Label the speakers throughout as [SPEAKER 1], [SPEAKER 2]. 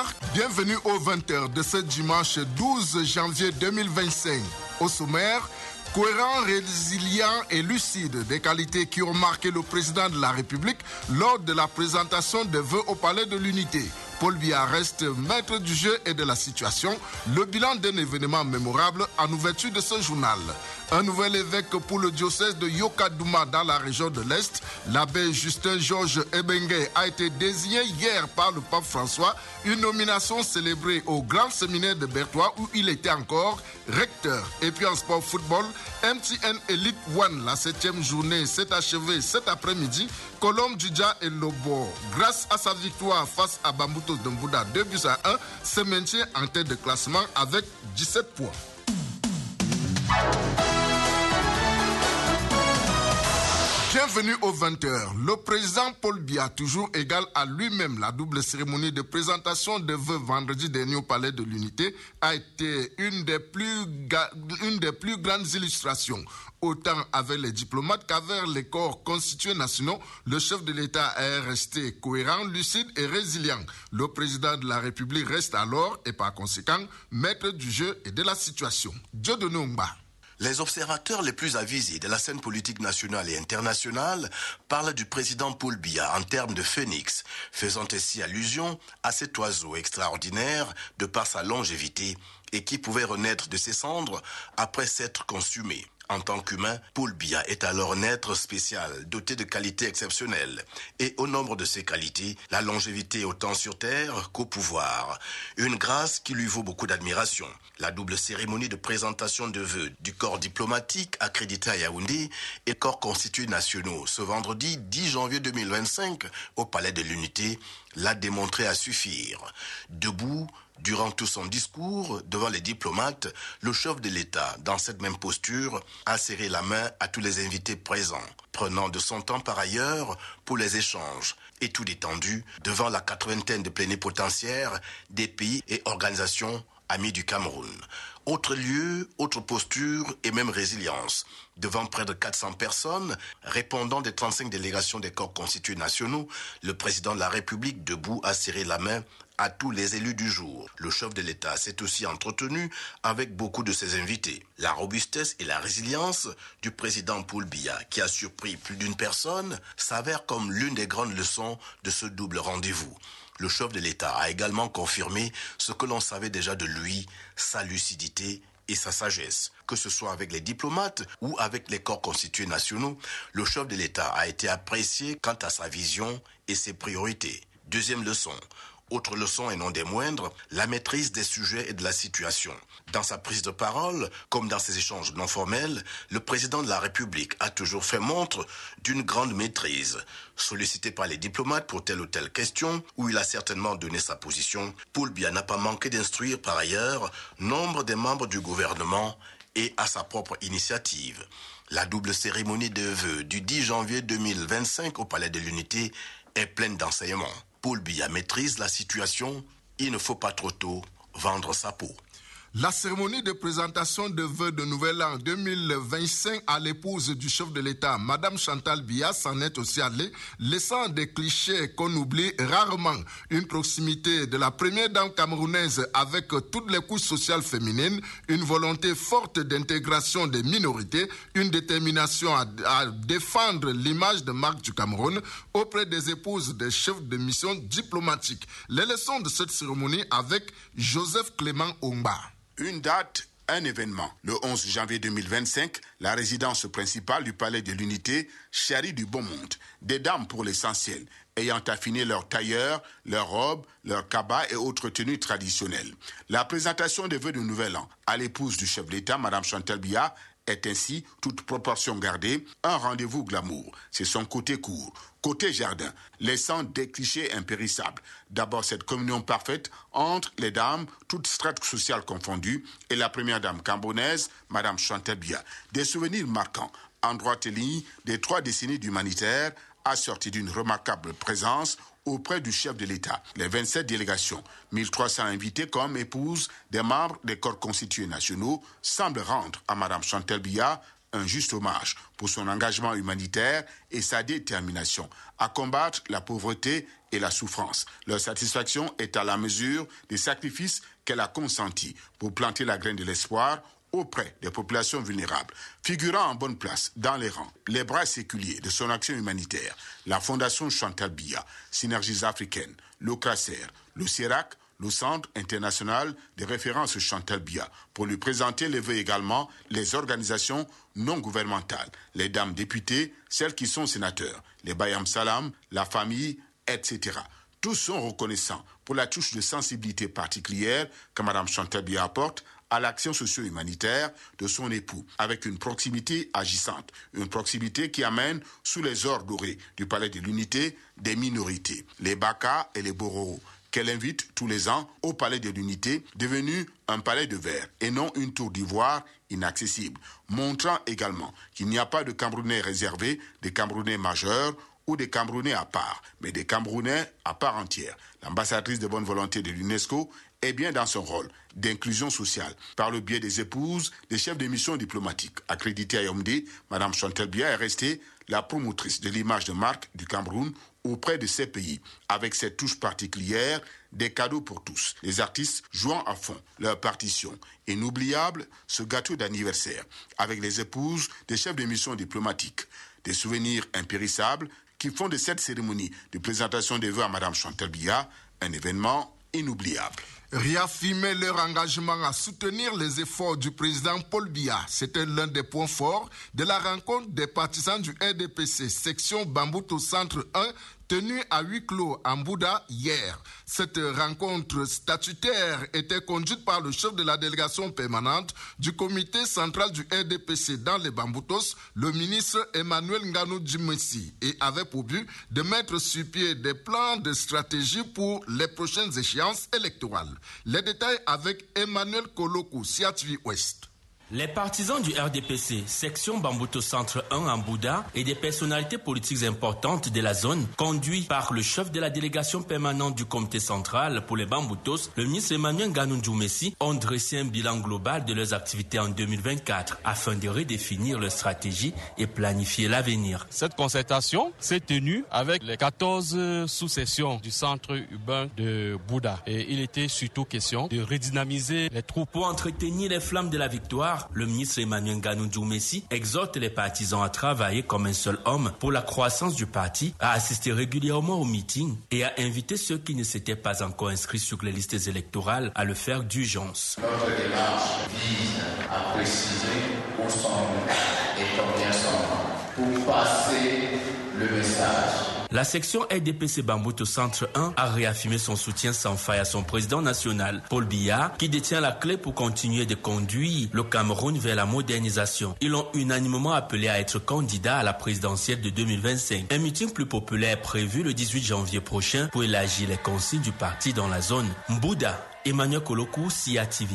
[SPEAKER 1] Bienvenue aux 20h de ce dimanche 12 janvier 2025. Au sommaire, cohérent, résilient et lucide, des qualités qui ont marqué le président de la République lors de la présentation des vœux au Palais de l'Unité. Paul Biya reste maître du jeu et de la situation. Le bilan d'un événement mémorable en ouverture de ce journal. Un nouvel évêque pour le diocèse de Yokadouma dans la région de l'Est. L'abbé Justin-Georges Ebengue a été désigné hier par le pape François. Une nomination célébrée au grand séminaire de Berthois où il était encore recteur. Et puis en sport football, MTN Elite One, la 7e journée s'est achevée cet après-midi. Colombe Djidja et Lobo, grâce à sa victoire face à Bambutos Dumbuda 2-1, se maintient en tête de classement avec 17 points. Bienvenue aux 20h. Le président Paul Biya, toujours égal à lui-même, la double cérémonie de présentation de vœux vendredi dernier au Palais de l'Unité a été une des plus grandes illustrations. Autant avec les diplomates qu'avec les corps constitués nationaux, le chef de l'État est resté cohérent, lucide et résilient. Le président de la République reste alors, et par conséquent, maître du jeu et de la situation. Dieudonné Oumba.
[SPEAKER 2] Les observateurs les plus avisés de la scène politique nationale et internationale parlent du président Paul Biya en termes de phénix, faisant ainsi allusion à cet oiseau extraordinaire de par sa longévité et qui pouvait renaître de ses cendres après s'être consumé. En tant qu'humain, Paul Biya est alors un être spécial, doté de qualités exceptionnelles. Et au nombre de ces qualités, la longévité autant sur terre qu'au pouvoir. Une grâce qui lui vaut beaucoup d'admiration. La double cérémonie de présentation de vœux du corps diplomatique accrédité à Yaoundé et corps constitués nationaux ce vendredi 10 janvier 2025 au Palais de l'Unité l'a démontré à suffire. Debout, durant tout son discours, devant les diplomates, le chef de l'État, dans cette même posture, a serré la main à tous les invités présents, prenant de son temps par ailleurs pour les échanges, et tout détendu devant la 80aine de plénipotentiaires des pays et organisations amis du Cameroun. Autre lieu, autre posture et même résilience. Devant près de 400 personnes, répondant des 35 délégations des corps constitués nationaux, le président de la République, debout, a serré la main à tous les élus du jour. Le chef de l'État s'est aussi entretenu avec beaucoup de ses invités. La robustesse et la résilience du président Paul Biya, qui a surpris plus d'une personne, s'avère comme l'une des grandes leçons de ce double rendez-vous. Le chef de l'État a également confirmé ce que l'on savait déjà de lui, sa lucidité et sa sagesse. Que ce soit avec les diplomates ou avec les corps constitués nationaux, le chef de l'État a été apprécié quant à sa vision et ses priorités. Deuxième leçon. Autre leçon et non des moindres, la maîtrise des sujets et de la situation. Dans sa prise de parole, comme dans ses échanges non formels, le président de la République a toujours fait montre d'une grande maîtrise. Sollicité par les diplomates pour telle ou telle question, où il a certainement donné sa position, Paul Biya n'a pas manqué d'instruire par ailleurs nombre des membres du gouvernement et à sa propre initiative. La double cérémonie de vœux du 10 janvier 2025 au Palais de l'Unité est pleine d'enseignements. Paul Biya maîtrise la situation, il ne faut pas trop tôt vendre sa peau.
[SPEAKER 1] La cérémonie de présentation de vœux de Nouvel An 2025 à l'épouse du chef de l'État, Madame Chantal Biya, s'en est aussi allée, laissant des clichés qu'on oublie rarement. Une proximité de la première dame camerounaise avec toutes les couches sociales féminines, une volonté forte d'intégration des minorités, une détermination à défendre l'image de marque du Cameroun auprès des épouses des chefs de mission diplomatiques. Les leçons de cette cérémonie avec Joseph Clément Oumba.
[SPEAKER 3] Une date, un événement. Le 11 janvier 2025, la résidence principale du Palais de l'Unité charrie du bon monde. Des dames pour l'essentiel, ayant affiné leurs tailleurs, leurs robes, leurs cabas et autres tenues traditionnelles. La présentation des vœux de Nouvel An à l'épouse du chef de l'État, Mme Chantal Biya, est ainsi, toute proportion gardée, un rendez-vous glamour. C'est son côté court, côté jardin, laissant des clichés impérissables. D'abord, cette communion parfaite entre les dames, toutes strates sociales confondues, et la première dame camerounaise, Mme Chantal Biya. Des souvenirs marquants, en droite ligne des 3 décennies d'humanitaire, assortis d'une remarquable présence auprès du chef de l'État. Les 27 délégations, 1300 invités comme épouses des membres des corps constitués nationaux, semblent rendre à Mme Chantal Biya un juste hommage pour son engagement humanitaire et sa détermination à combattre la pauvreté et la souffrance. Leur satisfaction est à la mesure des sacrifices qu'elle a consentis pour planter la graine de l'espoir auprès des populations vulnérables. Figurant en bonne place dans les rangs, les bras séculiers de son action humanitaire, la Fondation Chantal Biya, Synergies africaines, l'OCRACER, le CIRAC, le Centre international de référence Chantal Biya, pour lui présenter les vœux également les organisations non gouvernementales, les dames députées, celles qui sont sénateurs, les Bayam Salam, la famille, etc. Tous sont reconnaissants pour la touche de sensibilité particulière que Mme Chantal Biya apporte à l'action socio-humanitaire de son époux, avec une proximité agissante, une proximité qui amène sous les ors dorés du Palais de l'Unité des minorités, les Baka et les Bororo, qu'elle invite tous les ans au Palais de l'Unité, devenu un palais de verre et non une tour d'ivoire inaccessible, montrant également qu'il n'y a pas de Camerounais réservés, des Camerounais majeurs ou des Camerounais à part, mais des Camerounais à part entière. L'ambassadrice de bonne volonté de l'UNESCO est bien dans son rôle d'inclusion sociale par le biais des épouses des chefs de mission diplomatiques. Accréditée à Yaoundé, Mme Chantal Biya est restée la promotrice de l'image de marque du Cameroun auprès de ces pays, avec cette touche particulière des cadeaux pour tous. Les artistes jouant à fond leur partition. Inoubliable, ce gâteau d'anniversaire, avec les épouses des chefs de mission diplomatiques. Des souvenirs impérissables qui font de cette cérémonie de présentation des vœux à Mme Chantal Biya un événement inoubliable.
[SPEAKER 1] Réaffirmer leur engagement à soutenir les efforts du président Paul Biya. C'était l'un des points forts de la rencontre des partisans du RDPC, section Bambuto Centre 1, tenue à huis clos en Bouddha hier. Cette rencontre statutaire était conduite par le chef de la délégation permanente du comité central du RDPC dans les Bamboutos, le ministre Emmanuel Nganou Djimessi, et avait pour but de mettre sur pied des plans de stratégie pour les prochaines échéances électorales. Les détails avec Emmanuel Kolokou, CIATV Ouest.
[SPEAKER 4] Les partisans du RDPC, section Bambuto Centre 1 en Bouddha, et des personnalités politiques importantes de la zone, conduits par le chef de la délégation permanente du comité central pour les Bamboutos, le ministre Emmanuel Nganou Djimessi, ont dressé un bilan global de leurs activités en 2024 afin de redéfinir leur stratégie et planifier l'avenir.
[SPEAKER 5] Cette concertation s'est tenue avec les 14 sous-sections du centre urbain de Bouddha. Et il était surtout question de redynamiser les troupes.
[SPEAKER 4] Pour entretenir les flammes de la victoire, le ministre Emmanuel Nganou Djimessi exhorte les partisans à travailler comme un seul homme pour la croissance du parti, à assister régulièrement aux meetings et à inviter ceux qui ne s'étaient pas encore inscrits sur les listes électorales à le faire d'urgence.
[SPEAKER 6] Notre démarche vise à préciser où sont et combien sont pour passer le message.
[SPEAKER 4] La section RDPC Bambuto Centre 1 a réaffirmé son soutien sans faille à son président national, Paul Biya, qui détient la clé pour continuer de conduire le Cameroun vers la modernisation. Ils l'ont unanimement appelé à être candidat à la présidentielle de 2025. Un meeting plus populaire est prévu le 18 janvier prochain pour élargir les consignes du parti dans la zone. Mbouda, Emmanuel Kolokou, CIATV.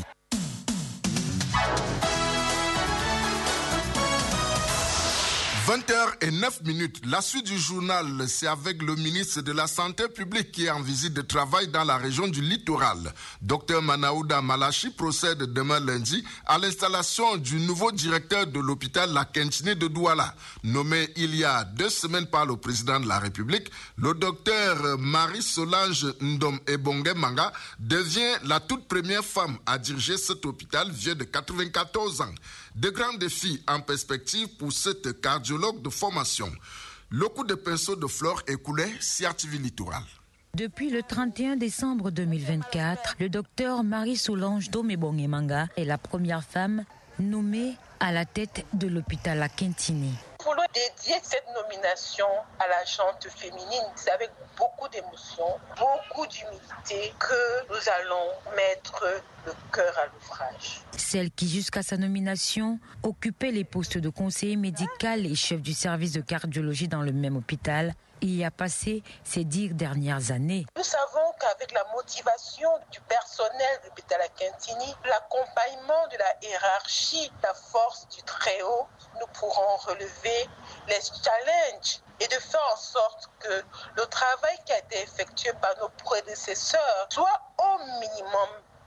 [SPEAKER 1] 20h09. La suite du journal, c'est avec le ministre de la Santé publique qui est en visite de travail dans la région du littoral. Dr Manaouda Malachi procède demain lundi à l'installation du nouveau directeur de l'hôpital La Kentini de Douala. Nommé il y a 2 semaines par le président de la République, le docteur Marie-Solange Ndom Ebonge Manga devient la toute première femme à diriger cet hôpital vieux de 94 ans. De grands défis en perspective pour cette cardiologue de formation. Le coup de pinceau de fleurs écoulé, CIATV Littoral.
[SPEAKER 7] Depuis le 31 décembre 2024, le docteur Marie-Solange Ndom Ebonge Manga est la première femme nommée à la tête de l'hôpital La Kentini.
[SPEAKER 8] Nous voulons dédier cette nomination à la gente féminine. C'est avec beaucoup d'émotion, beaucoup d'humilité que nous allons mettre le cœur à l'ouvrage.
[SPEAKER 7] Celle qui, jusqu'à sa nomination, occupait les postes de conseiller médical et chef du service de cardiologie dans le même hôpital, y a passé ces 10 dernières années.
[SPEAKER 8] Nous savons qu'avec la motivation du personnel de l'hôpital La Kentini, l'accompagnement de la hiérarchie, la force du Très-Haut, nous pourrons relever les challenges et de faire en sorte que le travail qui a été effectué par nos prédécesseurs soit au minimum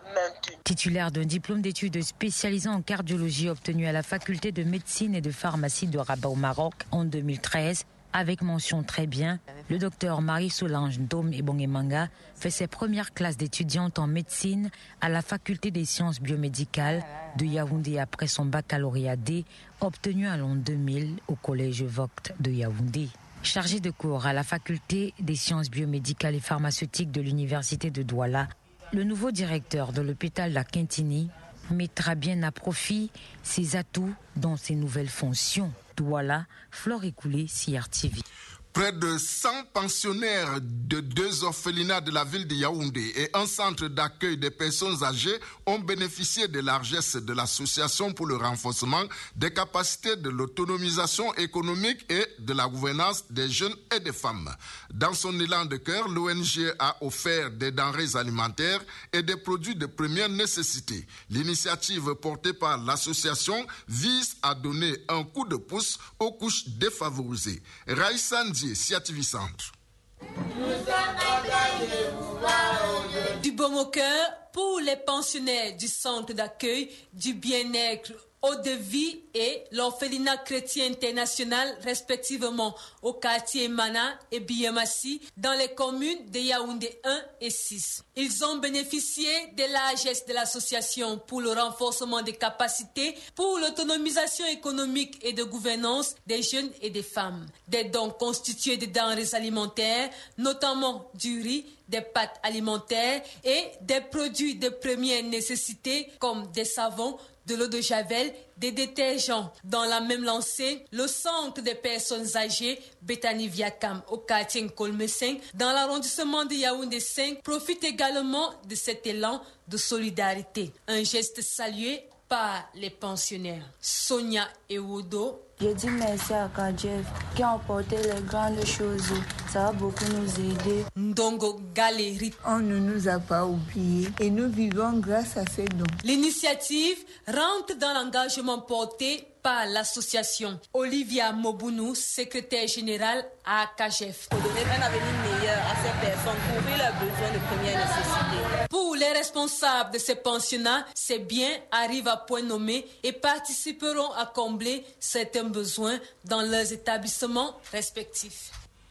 [SPEAKER 8] maintenu.
[SPEAKER 7] Titulaire d'un diplôme d'études spécialisé en cardiologie obtenu à la faculté de médecine et de pharmacie de Rabat au Maroc en 2013, avec mention très bien, le docteur Marie-Solange Ndom-Ebongemanga fait ses premières classes d'étudiante en médecine à la faculté des sciences biomédicales de Yaoundé après son baccalauréat D obtenu en l'an 2000 au collège Vogt de Yaoundé. Chargé de cours à la faculté des sciences biomédicales et pharmaceutiques de l'université de Douala, le nouveau directeur de l'hôpital La Quintini mettra bien à profit ses atouts dans ses nouvelles fonctions. Douala, Flore Écoulé, CRTV.
[SPEAKER 1] Près de 100 pensionnaires de 2 orphelinats de la ville de Yaoundé et un centre d'accueil des personnes âgées ont bénéficié des largesses de l'association pour le renforcement des capacités de l'autonomisation économique et de la gouvernance des jeunes et des femmes. Dans son élan de cœur, l'ONG a offert des denrées alimentaires et des produits de première nécessité. L'initiative portée par l'association vise à donner un coup de pouce aux couches défavorisées. Raïssa Ndié, CRTV Centre.
[SPEAKER 9] Du baume au cœur pour les pensionnaires du centre d'accueil du bien-être Eau-de-Vie et l'orphelinat chrétien international, respectivement au quartier Mana et Biamassi, dans les communes de Yaoundé 1 et 6. Ils ont bénéficié des largesses de l'association pour le renforcement des capacités, pour l'autonomisation économique et de gouvernance des jeunes et des femmes. Des dons constitués de denrées alimentaires, notamment du riz, des pâtes alimentaires et des produits de première nécessité comme des savons, de l'eau de javel, des détergents. Dans la même lancée, le centre des personnes âgées, Bethany Viakam, au quartier Nkolme 5, dans l'arrondissement de Yaoundé 5, profite également de cet élan de solidarité. Un geste salué par les pensionnaires. Sonia Ewodo.
[SPEAKER 10] Je dis merci à Kadjev qui a emporté les grandes choses. Ça va beaucoup nous aider.
[SPEAKER 9] Ndongo Galeri.
[SPEAKER 10] On ne nous a pas oubliés et nous vivons grâce à ces dons.
[SPEAKER 9] L'initiative rentre dans l'engagement porté par l'association. Olivia Mobounou, secrétaire générale à KGF.
[SPEAKER 11] Pour donner un avenir meilleur à ces personnes, pour couvrir leurs besoins de première nécessité.
[SPEAKER 9] Pour les responsables de ces pensionnats, ces biens arrivent à point nommé et participeront à combler certains besoins dans leurs établissements respectifs.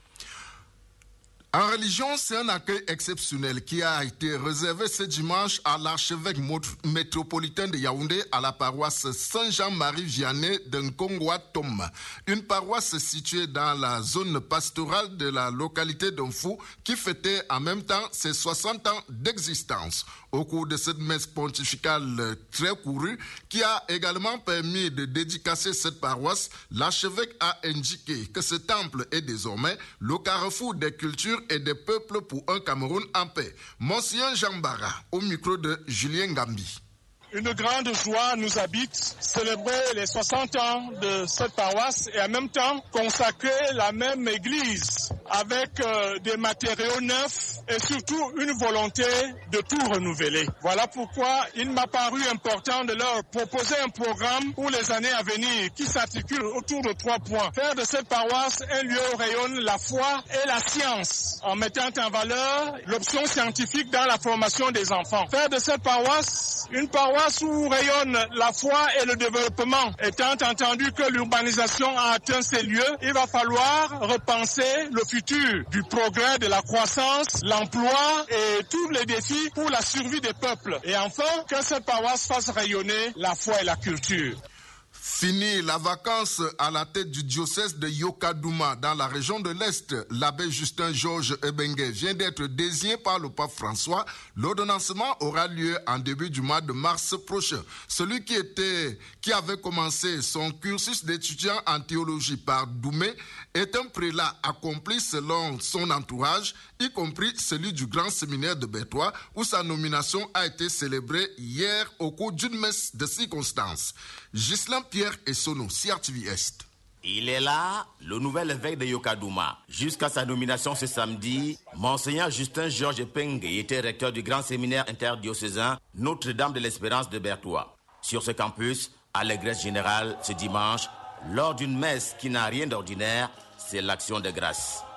[SPEAKER 1] En religion, c'est un accueil exceptionnel qui a été réservé ce dimanche à l'archevêque métropolitain de Yaoundé à la paroisse Saint-Jean-Marie Vianney de Nkongwa Tom, une paroisse située dans la zone pastorale de la localité d'Onfou qui fêtait en même temps ses 60 ans d'existence. Au cours de cette messe pontificale très courue, qui a également permis de dédicacer cette paroisse, l'archevêque a indiqué que ce temple est désormais le carrefour des cultures et des peuples pour un Cameroun en paix. Monsieur Jean Barra, au micro de Julien Gambi.
[SPEAKER 12] Une grande joie nous habite, célébrer les 60 ans de cette paroisse et en même temps consacrer la même église avec des matériaux neufs et surtout une volonté de tout renouveler. Voilà pourquoi il m'a paru important de leur proposer un programme pour les années à venir qui s'articule autour de 3 points. Faire de cette paroisse un lieu où rayonne la foi et la science en mettant en valeur l'option scientifique dans la formation des enfants. Faire de cette paroisse une paroisse où rayonne la foi et le développement. Étant entendu que l'urbanisation a atteint ces lieux, il va falloir repenser le futur du progrès, de la croissance, l'emploi et tous les défis pour la survie des peuples. Et enfin, que cette paroisse fasse rayonner la foi et la culture.
[SPEAKER 1] Fini la vacance à la tête du diocèse de Yokadouma dans la région de l'Est. L'abbé Justin Georges Ebengue vient d'être désigné par le pape François. L'ordonnancement aura lieu en début du mois de mars prochain. Celui qui avait commencé son cursus d'étudiant en théologie par Doumé est un prélat accompli selon son entourage, y compris celui du grand séminaire de Bertois, où sa nomination a été célébrée hier au cours d'une messe de circonstance. Ghislain Pierre et Sono, CRTV Est.
[SPEAKER 13] Il est là, le nouvel évêque de Yokadouma. Jusqu'à sa nomination ce samedi, Monseigneur Justin Georges Ebengue était recteur du grand séminaire interdiocésain Notre-Dame de l'Espérance de Bertois. Sur ce campus, allégresse générale ce dimanche, lors d'une messe qui n'a rien d'ordinaire, c'est l'action de grâce.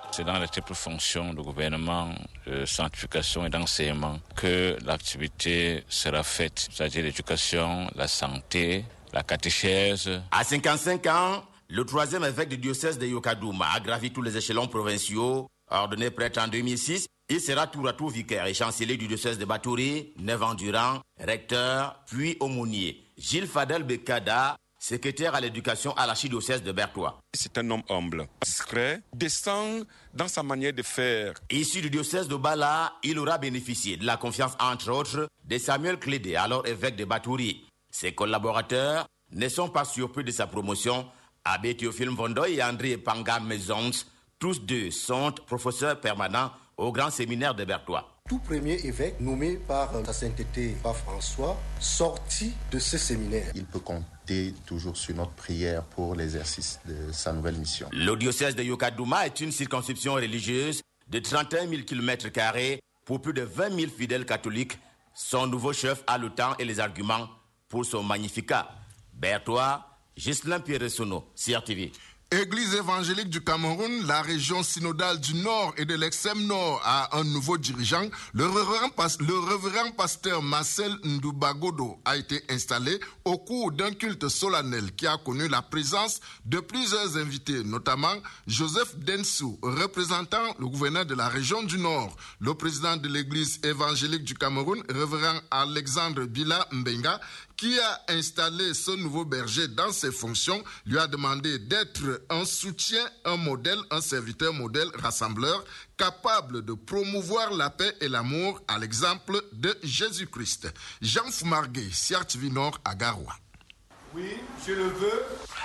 [SPEAKER 14] C'est dans les triples fonctions de gouvernement, de sanctification et d'enseignement que l'activité sera faite, c'est-à-dire l'éducation, la santé, la catéchèse.
[SPEAKER 13] À 55 ans, le troisième évêque du diocèse de Yokadouma a gravi tous les échelons provinciaux. Ordonné prêtre en 2006, il sera tour à tour vicaire et chancelier du diocèse de Batouri, 9 ans durant, recteur, puis aumônier. Gilles Fadel Bekada, secrétaire à l'éducation à l'archidiocèse de Berthois.
[SPEAKER 15] C'est un homme humble, discret, décent dans sa manière de faire.
[SPEAKER 13] Issu du diocèse de Bala, il aura bénéficié de la confiance, entre autres, de Samuel Clédé, alors évêque de Batouri. Ses collaborateurs ne sont pas surpris de sa promotion. Abbé Théophile Vondoy et André Panga Maisons, tous deux sont professeurs permanents au grand séminaire de Berthois.
[SPEAKER 16] Tout premier évêque nommé par sa sainteté Pape François, sorti de ce séminaire.
[SPEAKER 17] Il peut compter toujours sur notre prière pour l'exercice de sa nouvelle mission.
[SPEAKER 13] Le diocèse de Yokadouma est une circonscription religieuse de 31 000 km² pour plus de 20 000 fidèles catholiques. Son nouveau chef a le temps et les arguments pour son magnificat. Berthois, Ghislain Pierre-Ressono, CRTV.
[SPEAKER 1] Église évangélique du Cameroun, la région synodale du Nord et de l'extrême Nord a un nouveau dirigeant. Le révérend pasteur Marcel Ndoubagodo a été installé au cours d'un culte solennel qui a connu la présence de plusieurs invités, notamment Joseph Densou, représentant le gouverneur de la région du Nord. Le président de l'église évangélique du Cameroun, révérend Alexandre Bila Mbenga, qui a installé ce nouveau berger dans ses fonctions, lui a demandé d'être un soutien, un modèle, un serviteur modèle rassembleur, capable de promouvoir la paix et l'amour à l'exemple de Jésus-Christ. Jean Foumargué, CRTV Nord à Garoua.
[SPEAKER 18] Oui, je le veux.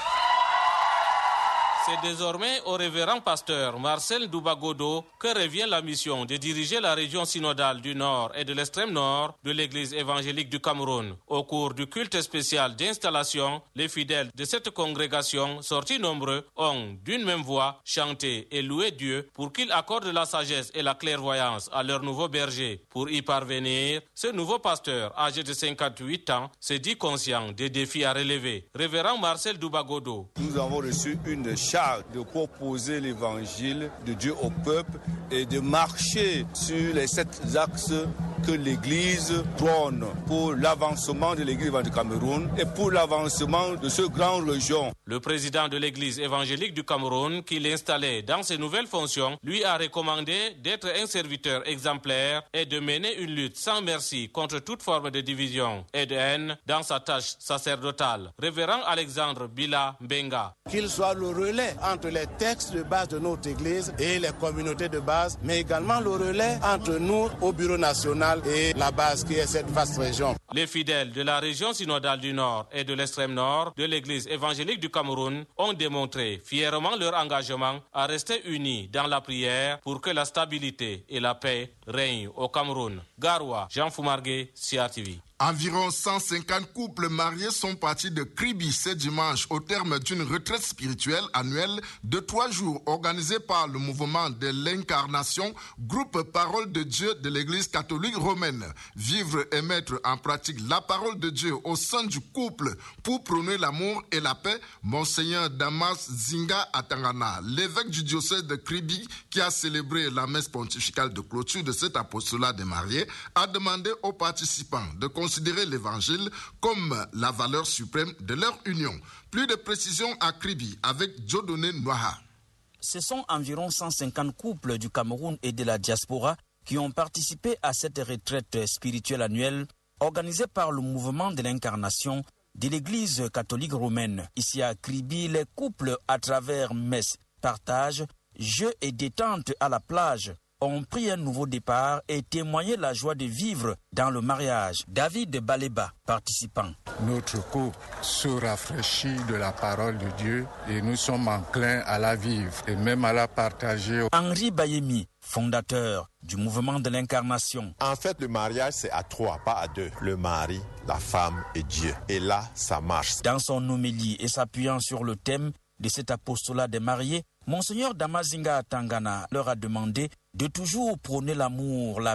[SPEAKER 19] C'est désormais au révérend pasteur Marcel Ndoubagodo que revient la mission de diriger la région synodale du Nord et de l'extrême Nord de l'Église évangélique du Cameroun. Au cours du culte spécial d'installation, les fidèles de cette congrégation, sortis nombreux, ont d'une même voix chanté et loué Dieu pour qu'il accorde la sagesse et la clairvoyance à leur nouveau berger. Pour y parvenir, ce nouveau pasteur, âgé de 58 ans, se dit conscient des défis à relever. Révérend Marcel Ndoubagodo.
[SPEAKER 18] Nous avons reçu une charge de proposer l'évangile de Dieu au peuple et de marcher sur les 7 axes que l'Église prône pour l'avancement de l'Église du Cameroun et pour l'avancement de ce grand région.
[SPEAKER 19] Le président de l'Église évangélique du Cameroun, qui l'installait dans ses nouvelles fonctions, lui a recommandé d'être un serviteur exemplaire et de mener une lutte sans merci contre toute forme de division et de haine dans sa tâche sacerdotale. Révérend Alexandre Bila Mbenga.
[SPEAKER 20] Qu'il soit le relais entre les textes de base de notre Église et les communautés de base, mais également le relais entre nous au bureau national et la base qui est cette vaste région.
[SPEAKER 19] Les fidèles de la région synodale du Nord et de l'extrême Nord de l'Église évangélique du Cameroun ont démontré fièrement leur engagement à rester unis dans la prière pour que la stabilité et la paix règnent au Cameroun. Garoua, Jean Foumargué, CRTV.
[SPEAKER 1] Environ 150 couples mariés sont partis de Kribi ce dimanche au terme d'une retraite spirituelle annuelle de 3 jours organisée par le mouvement de l'incarnation, groupe Parole de Dieu de l'Église catholique romaine. Vivre et mettre en pratique la parole de Dieu au sein du couple pour prôner l'amour et la paix, Monseigneur Damas Zinga Atangana, l'évêque du diocèse de Kribi qui a célébré la messe pontificale de clôture de cet apostolat des mariés, a demandé aux participants de considérer l'évangile comme la valeur suprême de leur union. Plus de précisions à Kribi avec Dieudonné Noaha.
[SPEAKER 21] Ce sont environ 150 couples du Cameroun et de la diaspora qui ont participé à cette retraite spirituelle annuelle organisée par le mouvement de l'incarnation de l'Église catholique romaine. Ici à Kribi, les couples, à travers messe, partage, jeux et détente à la plage, ont pris un nouveau départ et témoigné la joie de vivre dans le mariage. David Baleba, participant.
[SPEAKER 22] Notre couple se rafraîchit de la parole de Dieu et nous sommes enclins à la vivre et même à la partager.
[SPEAKER 21] Henri Bayemi, fondateur du mouvement de l'incarnation.
[SPEAKER 23] En fait, le mariage, c'est à 3, pas à 2. Le mari, la femme et Dieu. Et là, ça marche.
[SPEAKER 21] Dans son homélie et s'appuyant sur le thème de cet apostolat des mariés, Monseigneur Damas Zinga Atangana leur a demandé de toujours prôner l'amour, la paix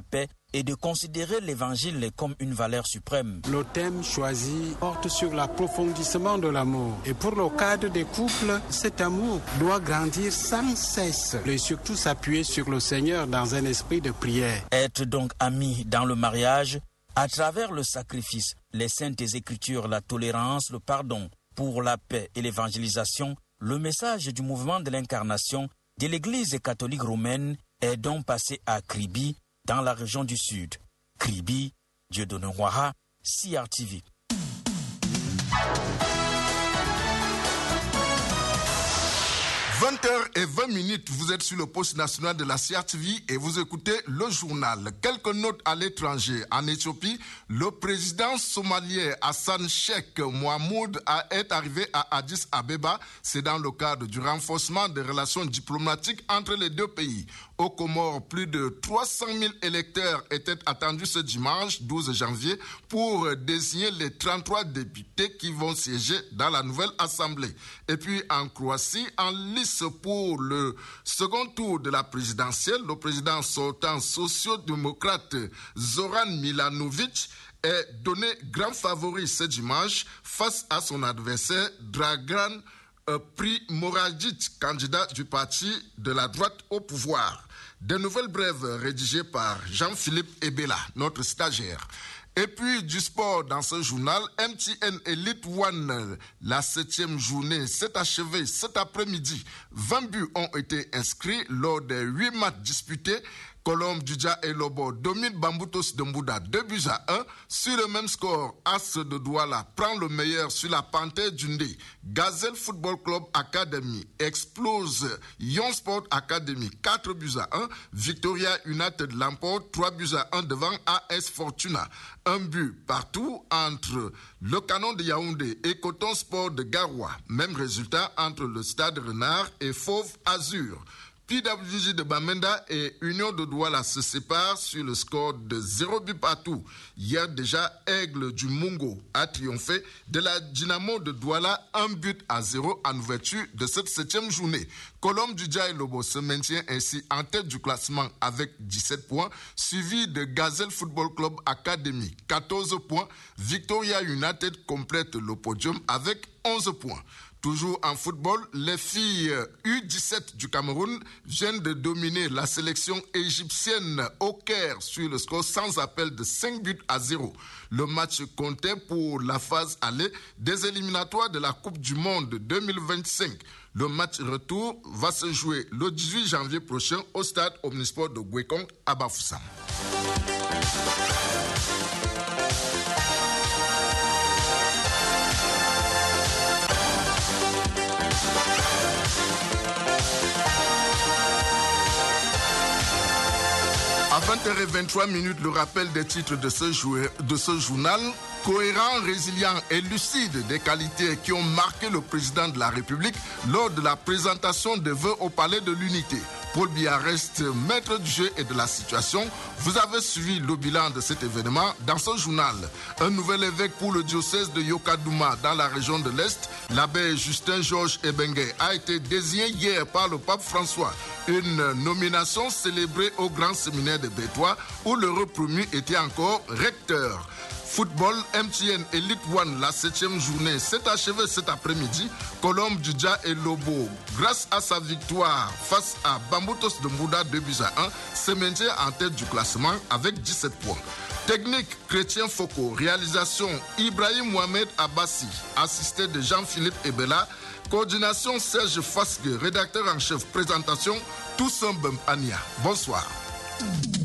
[SPEAKER 21] et de considérer l'évangile comme une valeur suprême.
[SPEAKER 2] Le thème choisi porte sur l'approfondissement de l'amour. Et pour le cadre des couples, cet amour doit grandir sans cesse et surtout s'appuyer sur le Seigneur dans un esprit de prière.
[SPEAKER 21] Être donc amis dans le mariage, à travers le sacrifice, les saintes écritures, la tolérance, le pardon, pour la paix et l'évangélisation, le message du mouvement de l'incarnation de l'Église catholique romaine est donc passé à Kribi, dans la région du Sud. Kribi, Dieudonné Ouaha, CRTV.
[SPEAKER 1] 20h20, vous êtes sur le poste national de la CRTV et vous écoutez le journal. Quelques notes à l'étranger. En Éthiopie, le président somalien Hassan Sheikh Mohamoud est arrivé à Addis Abeba. C'est dans le cadre du renforcement des relations diplomatiques entre les deux pays. Aux Comores, plus de 300 000 électeurs étaient attendus ce dimanche 12 janvier pour désigner les 33 députés qui vont siéger dans la nouvelle assemblée. Et puis en Croatie, en lice pour le second tour de la présidentielle, le président sortant socio-démocrate Zoran Milanovic est donné grand favori ce dimanche face à son adversaire Dragan Primorajic, candidat du parti de la droite au pouvoir. De nouvelles brèves rédigées par Jean-Philippe Ebela, notre stagiaire. Et puis du sport dans ce journal, MTN Elite One, la 7e journée s'est achevée cet après-midi. 20 buts ont été inscrits lors des 8 matchs disputés. Colombe Djidja et Lobo dominent Bambutos de Mbouda 2-1. Sur le même score, As de Douala prend le meilleur sur la Panthère Dundee. Gazelle Football Club Academy explose Young Sport Academy 4-1. Victoria United l'emporte 3-1 devant AS Fortuna. Un but partout entre le Canon de Yaoundé et Coton Sport de Garoua. Même résultat entre le Stade Renard et Fauve Azur. PWG de Bamenda et Union de Douala se séparent sur le score de 0 but partout. Hier déjà, Aigle du Mungo a triomphé de la Dynamo de Douala 1-0 en ouverture de cette 7e journée. Colombe Djidja et Lobo se maintient ainsi en tête du classement avec 17 points, suivi de Gazelle Football Club Academy 14 points. Victoria United complète le podium avec 11 points. Toujours en football, les filles U17 du Cameroun viennent de dominer la sélection égyptienne au Caire sur le score sans appel de 5-0. Le match comptait pour la phase aller des éliminatoires de la Coupe du Monde 2025. Le match retour va se jouer le 18 janvier prochain au stade Omnisport de Gouekong à Bafoussam. À 20h23, le rappel des titres de ce journal. Cohérent, résilient et lucide, des qualités qui ont marqué le président de la République lors de la présentation des vœux au Palais de l'Unité. Paul Biya reste maître du jeu et de la situation. Vous avez suivi le bilan de cet événement dans ce journal. Un nouvel évêque pour le diocèse de Yokadouma dans la région de l'Est, l'abbé Justin Georges Ebengue, a été désigné hier par le pape François. Une nomination célébrée au grand séminaire de Bétois où le repromu était encore recteur. Football, MTN Elite One, la 7e journée s'est achevée cet après-midi. Colombe Djidja et Lobo, grâce à sa victoire face à Bambutos de Mbouda 2-1, se maintient en tête du classement avec 17 points. Technique, Chrétien Foko. Réalisation, Ibrahim Mohamed Abbassi, assisté de Jean-Philippe Ebela. Coordination, Serge Fasque, rédacteur en chef. Présentation, Toussaint Bempania. Bonsoir.